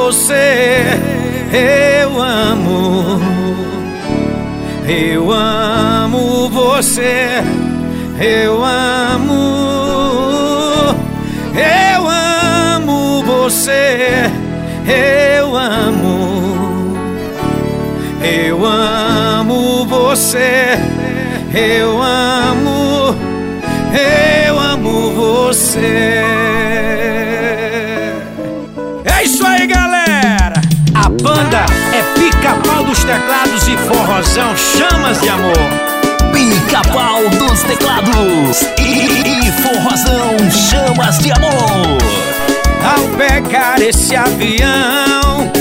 você, eu amo você, eu amo você, eu amo você, eu amo você. É isso aí, galera! A banda é Pica-Pau dos Teclados e Forrozão Chamas de Amor. Pica-Pau dos Teclados e Forrozão Chamas de Amor. Ao pegar esse avião,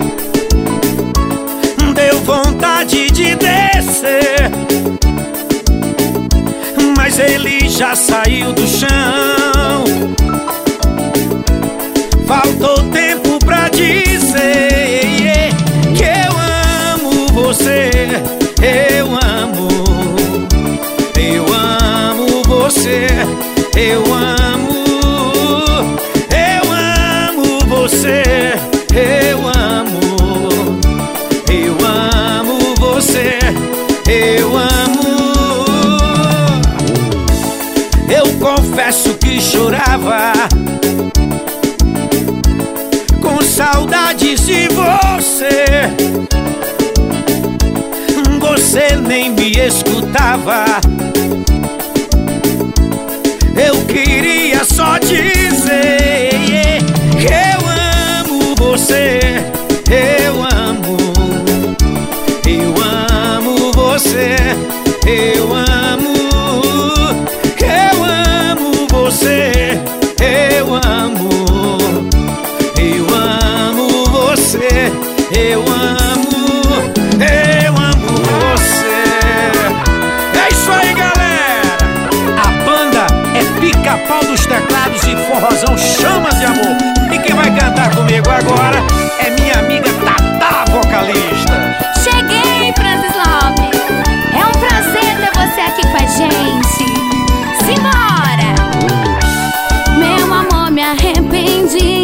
deu vontade de descer, mas ele já saiu do chão. Faltou tempo pra dizer que eu amo você, eu amo você, eu amo você, eu amo você, eu amo. Eu confesso que chorava com saudades de você. Você nem me escutava. Eu queria só dizer que eu amo você, eu amo você, eu amo você, eu amo você, eu amo você. É isso aí, galera! A banda é Pica-Pau dos Teclados e Forrozão Chamas de Amor. E quem vai cantar comigo agora é minha amiga Tatá, vocalista. Cheguei, Francis Lopes. É um prazer ter você aqui com a gente. Simbora! Meu amor, me arrependi